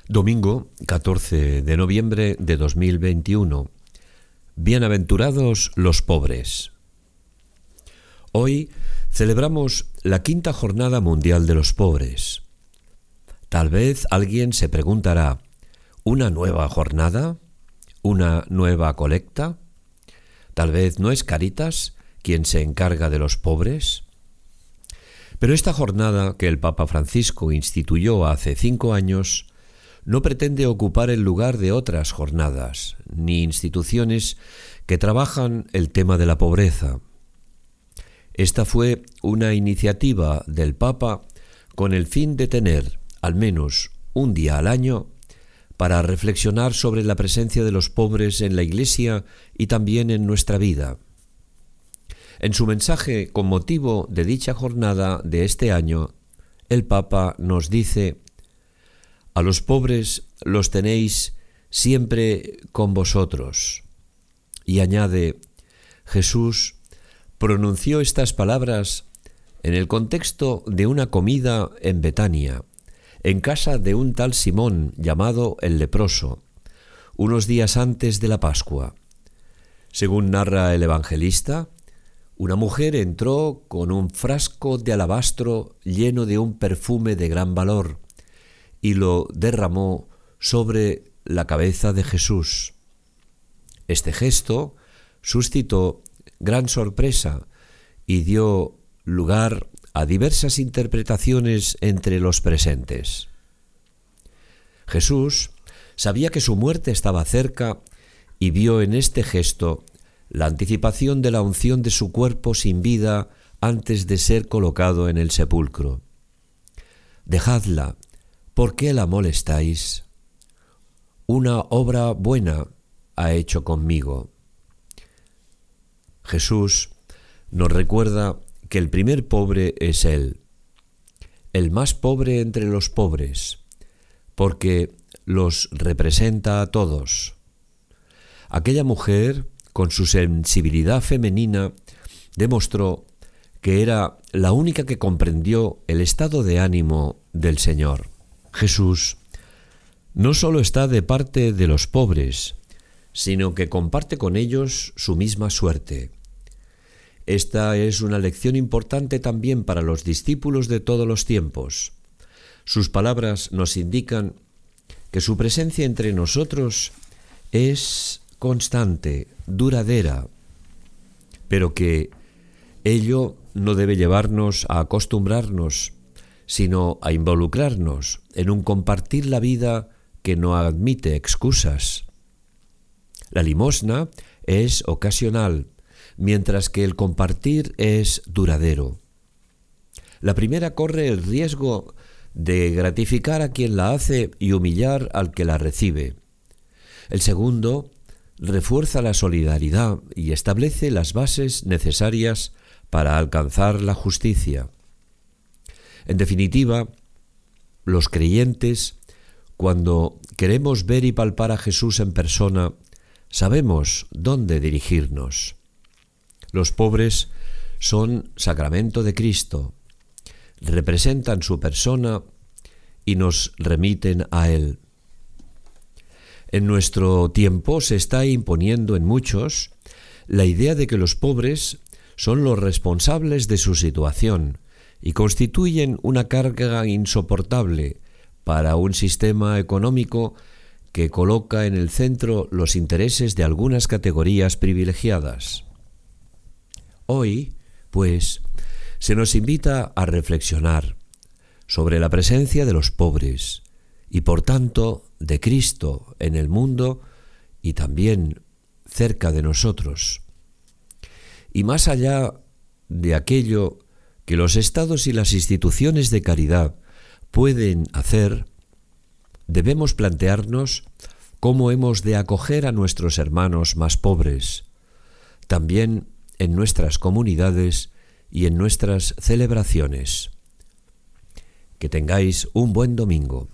Domingo 14 de noviembre de 2021. Bienaventurados los pobres. Hoy celebramos la quinta Jornada Mundial de los Pobres. Tal vez alguien se preguntará, ¿una nueva jornada? ¿Una nueva colecta? Tal vez no es Cáritas quien se encarga de los pobres. Pero esta jornada que el Papa Francisco instituyó hace 5 años no pretende ocupar el lugar de otras jornadas, ni instituciones que trabajan el tema de la pobreza. Esta fue una iniciativa del Papa con el fin de tener, al menos un día al año, para reflexionar sobre la presencia de los pobres en la Iglesia y también en nuestra vida. En su mensaje con motivo de dicha jornada de este año, el Papa nos dice: a los pobres los tenéis siempre con vosotros. Y añade, Jesús pronunció estas palabras en el contexto de una comida en Betania, en casa de un tal Simón llamado el leproso, unos días antes de la Pascua. Según narra el evangelista, una mujer entró con un frasco de alabastro lleno de un perfume de gran valor y lo derramó sobre la cabeza de Jesús. Este gesto suscitó gran sorpresa y dio lugar a diversas interpretaciones entre los presentes. Jesús sabía que su muerte estaba cerca y vio en este gesto la anticipación de la unción de su cuerpo sin vida antes de ser colocado en el sepulcro. Dejadla, ¿por qué la molestáis? Una obra buena ha hecho conmigo. Jesús nos recuerda que el primer pobre es Él, el más pobre entre los pobres, porque los representa a todos. Aquella mujer, con su sensibilidad femenina, demostró que era la única que comprendió el estado de ánimo del Señor. Jesús no solo está de parte de los pobres, sino que comparte con ellos su misma suerte. Esta es una lección importante también para los discípulos de todos los tiempos. Sus palabras nos indican que su presencia entre nosotros es constante, duradera, pero que ello no debe llevarnos a acostumbrarnos, sino a involucrarnos en un compartir la vida que no admite excusas. La limosna es ocasional, mientras que el compartir es duradero. La primera corre el riesgo de gratificar a quien la hace y humillar al que la recibe. El segundo refuerza la solidaridad y establece las bases necesarias para alcanzar la justicia. En definitiva, los creyentes, cuando queremos ver y palpar a Jesús en persona, sabemos dónde dirigirnos. Los pobres son sacramento de Cristo, representan su persona y nos remiten a Él. En nuestro tiempo se está imponiendo en muchos la idea de que los pobres son los responsables de su situación y constituyen una carga insoportable para un sistema económico que coloca en el centro los intereses de algunas categorías privilegiadas. Hoy, pues, se nos invita a reflexionar sobre la presencia de los pobres y, por tanto, de Cristo en el mundo y también cerca de nosotros. Y más allá de aquello que los estados y las instituciones de caridad pueden hacer, debemos plantearnos cómo hemos de acoger a nuestros hermanos más pobres, también en nuestras comunidades y en nuestras celebraciones. Que tengáis un buen domingo.